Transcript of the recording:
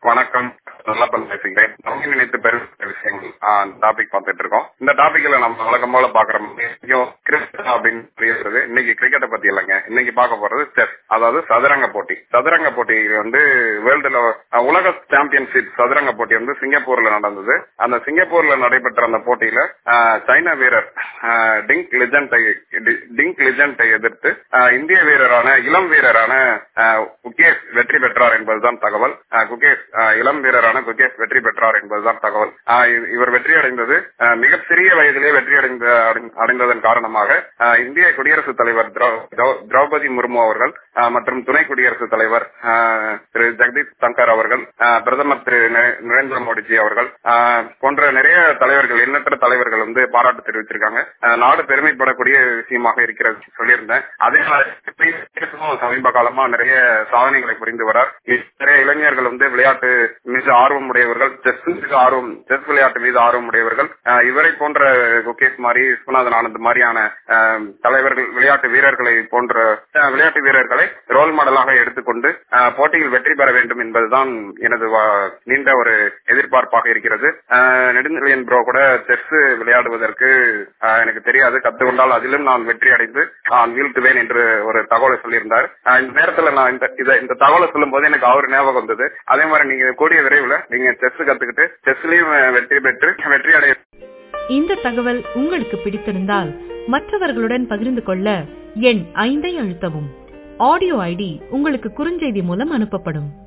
வணக்கம். நல்லா பேசுகிறேன். நம்ம நினைத்து பெரும் விஷயங்கள் டாபிக் பார்த்துட்டு இருக்கோம். இந்த டாபிக்ல நம்ம வழக்கம் போல பாக்குற கிரிக்கெட் அப்படின்னு பேசுறது. இன்னைக்கு கிரிக்கெட்டை பத்தி இல்லைங்க. இன்னைக்கு பார்க்க போறது செஸ், அதாவது சதுரங்க போட்டி. சதுரங்க போட்டி வந்து வேர்ல்டுல உலக சாம்பியன்ஷிப் சதுரங்க போட்டி வந்து சிங்கப்பூர்ல நடந்தது. அந்த சிங்கப்பூர்ல நடைபெற்ற அந்த போட்டியில சைனா வீரர் டிங்க் லிஜெண்டை எதிர்த்து இந்திய வீரரான இளம் வீரரான குகேஷ் வெற்றி பெற்றார் என்பதுதான் தகவல். இளம் வீரரான குகேஷ் வெற்றி பெற்றார் என்பதுதான் தகவல். இவர் வெற்றி அடைந்தது மிக சிறிய வயதிலே வெற்றி அடைந்ததன் காரணமாக இந்திய குடியரசுத் தலைவர் திரௌபதி முர்மு அவர்கள் மற்றும் துணை குடியரசுத் தலைவர் திரு ஜெகதீப் தங்கர் அவர்கள், பிரதமர் திரு நரேந்திர மோடிஜி அவர்கள் போன்ற நிறைய தலைவர்கள், எண்ணற்ற தலைவர்கள் வந்து பாராட்டு தெரிவிச்சிருக்காங்க. நாடு பெருமைப்படக்கூடிய விஷயமாக இருக்கிறது சொல்லியிருந்தேன். அதே மாதிரி சமீப காலமா நிறைய சாதனைகளை புரிந்து வரார். நிறைய இளைஞர்கள் வந்து விளையாட்டு மீது ஆர்வம் உடையவர்கள், செஸ் விளையாட்டு மீது ஆர்வம் உடையவர்கள். இவரை போன்ற குகேஷ் மாதிரி, விஸ்வநாதன் ஆனந்த் மாதிரியான தலைவர்கள், விளையாட்டு வீரர்களை ரோல் மாடலாக எடுத்துக்கொண்டு போட்டியில் வெற்றி பெற வேண்டும் என்பதுதான் எனது நீண்ட ஒரு எதிர்பார்ப்பாக இருக்கிறது. நெடுஞ்செழியன் ப்ரோ கூட செஸ் விளையாடுவதற்கு எனக்கு தெரியாது, கற்றுக்கொண்டால் அதிலும் நான் வெற்றி அடைந்து நான் வீழ்த்துவேன் என்று ஒரு தகவலை சொல்லியிருந்தார். இந்த நேரத்தில் நான் இந்த தகவலை சொல்லும் போது எனக்கு அவர் ஞாபகம் வந்தது. அதே மாதிரி நீங்க கூடிய விரைவில் நீங்க செஸ் கத்துக்கிட்டு செஸ்லயும் வெற்றி பெற்று வெற்றி அடைய. இந்த தகவல் உங்களுக்கு பிடித்திருந்தால் மற்றவர்களுடன் பகிர்ந்து கொள்ள எண் 5 அழுத்தவும். ஆடியோ ஐடி உங்களுக்கு குறுஞ்செய்தி மூலம் அனுப்பப்படும்.